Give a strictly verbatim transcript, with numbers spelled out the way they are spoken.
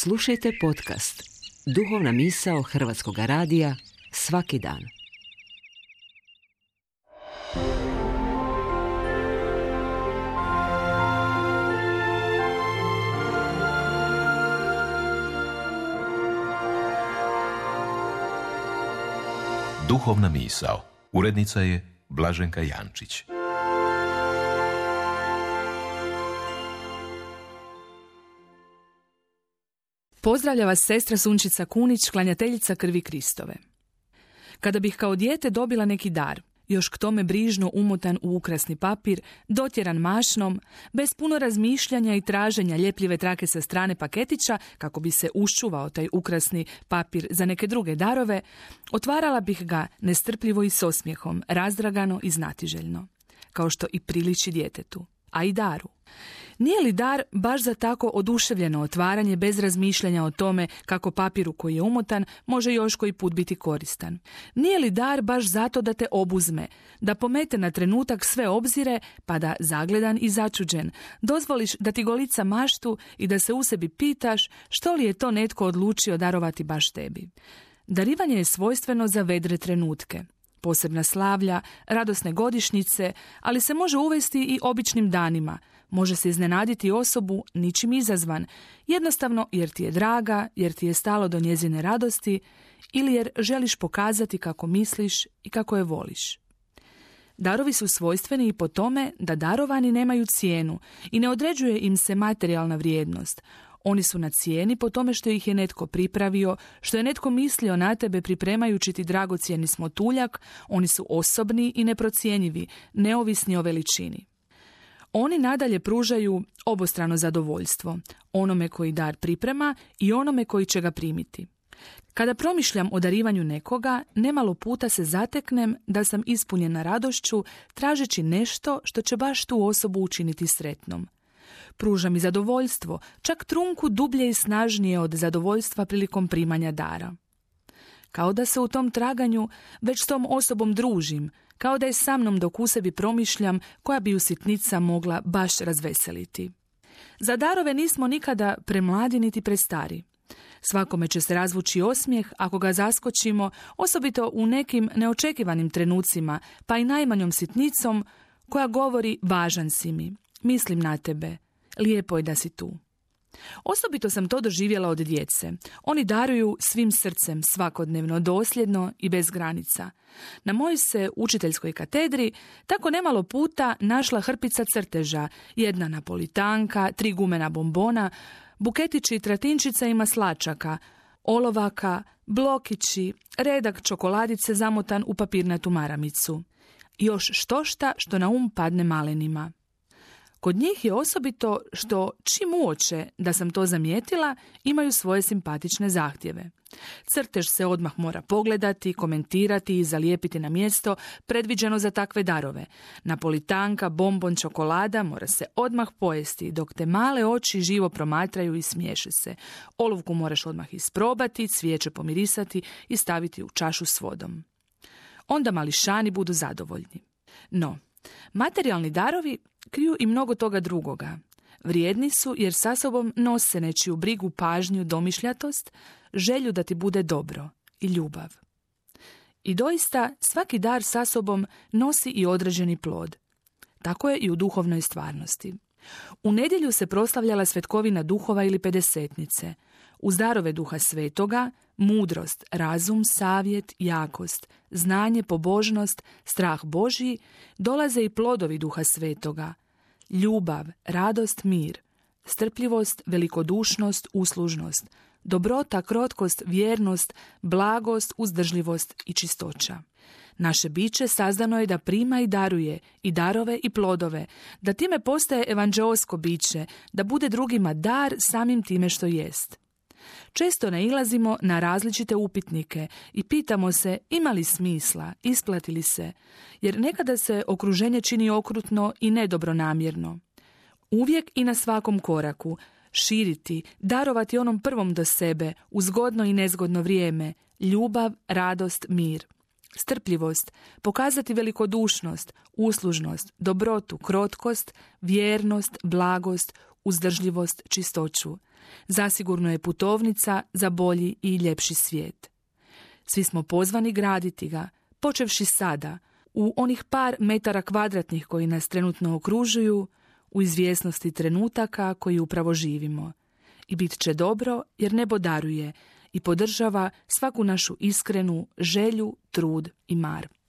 Slušajte podcast Duhovna misao Hrvatskog radija svaki dan. Duhovna misao. Urednica je Blaženka Jančić. Pozdravlja vas sestra Sunčica Kunić, klanjateljica krvi Kristove. Kada bih kao dijete dobila neki dar, još k tome brižno umotan u ukrasni papir, dotjeran mašnom, bez puno razmišljanja i traženja ljepljive trake sa strane paketića, kako bi se uščuvao taj ukrasni papir za neke druge darove, otvarala bih ga nestrpljivo i s osmijehom, razdragano i znatiželjno, kao što i priliči djetetu, a i daru. Nije li dar baš za tako oduševljeno otvaranje bez razmišljanja o tome kako papiru koji je umotan može još koji put biti koristan? Nije li dar baš zato da te obuzme, da pomete na trenutak sve obzire, pa da zagledan i začuđen dozvoliš da ti golica maštu i da se u sebi pitaš što li je to netko odlučio darovati baš tebi? Darivanje je svojstveno za vedre trenutke. Posebna slavlja, radosne godišnjice, ali se može uvesti i običnim danima. Može se iznenaditi osobu ničim izazvan, jednostavno jer ti je draga, jer ti je stalo do njezine radosti ili jer želiš pokazati kako misliš i kako je voliš. Darovi su svojstveni i po tome da darovani nemaju cijenu i ne određuje im se materijalna vrijednost. Oni su na cijeni po tome što ih je netko pripravio, što je netko mislio na tebe pripremajući ti dragocjeni smotuljak. Oni su osobni i neprocjenjivi, neovisni o veličini. Oni nadalje pružaju obostrano zadovoljstvo, onome koji dar priprema i onome koji će ga primiti. Kada promišljam o darivanju nekoga, nemalo puta se zateknem da sam ispunjena radošću, tražeći nešto što će baš tu osobu učiniti sretnom. Pruža mi zadovoljstvo, čak trunku dublje i snažnije od zadovoljstva prilikom primanja dara. Kao da se u tom traganju već s tom osobom družim, kao da je sa mnom dok u sebi promišljam koja bi ju sitnica mogla baš razveseliti. Za darove nismo nikada premladi niti prestari. Svakome će se razvući osmijeh ako ga zaskočimo, osobito u nekim neočekivanim trenucima, pa i najmanjom sitnicom koja govori važan si mi, mislim na tebe, lijepo je da si tu. Osobito sam to doživjela od djece. Oni daruju svim srcem, svakodnevno, dosljedno i bez granica. Na mojoj se učiteljskoj katedri tako nemalo puta našla hrpica crteža, jedna napolitanka, tri gumena bombona, buketići tratinčica i maslačaka, olovaka, blokići, redak čokoladice zamotan u papirnatu maramicu. Još štošta što na um padne malenima. Kod njih je osobito što čim uoče da sam to zamijetila, imaju svoje simpatične zahtjeve. Crtež se odmah mora pogledati, komentirati i zalijepiti na mjesto predviđeno za takve darove. Napolitanka, bombon, čokolada mora se odmah pojesti, dok te male oči živo promatraju i smiješe se. Olovku moraš odmah isprobati, cvijeće pomirisati i staviti u čašu s vodom. Onda mališani budu zadovoljni. No, materijalni darovi kriju i mnogo toga drugoga. Vrijedni su jer sa sobom nose nečiju brigu, pažnju, domišljatost, želju da ti bude dobro i ljubav. I doista svaki dar sa sobom nosi i određeni plod. Tako je i u duhovnoj stvarnosti. U nedjelju se proslavljala svetkovina duhova ili pedesetnice. Uz darove Duha Svetoga, mudrost, razum, savjet, jakost, znanje, pobožnost, strah Božji, dolaze i plodovi Duha Svetoga. Ljubav, radost, mir, strpljivost, velikodušnost, uslužnost, dobrota, krotkost, vjernost, blagost, uzdržljivost i čistoća. Naše biće sazdano je da prima i daruje i darove i plodove, da time postaje evanđeosko biće, da bude drugima dar samim time što jest. Često nailazimo na različite upitnike i pitamo se ima li smisla, isplati li se, jer nekada se okruženje čini okrutno i nedobronamjerno. Uvijek i na svakom koraku širiti, darovati onom prvom do sebe, u zgodno i nezgodno vrijeme, ljubav, radost, mir. Strpljivost, pokazati velikodušnost, uslužnost, dobrotu, krotkost, vjernost, blagost, uzdržljivost, čistoću. Zasigurno je putovnica za bolji i ljepši svijet. Svi smo pozvani graditi ga, počevši sada, u onih par metara kvadratnih koji nas trenutno okružuju, u izvjesnosti trenutaka koji upravo živimo. I bit će dobro jer nebo daruje i podržava svaku našu iskrenu želju, trud i mar.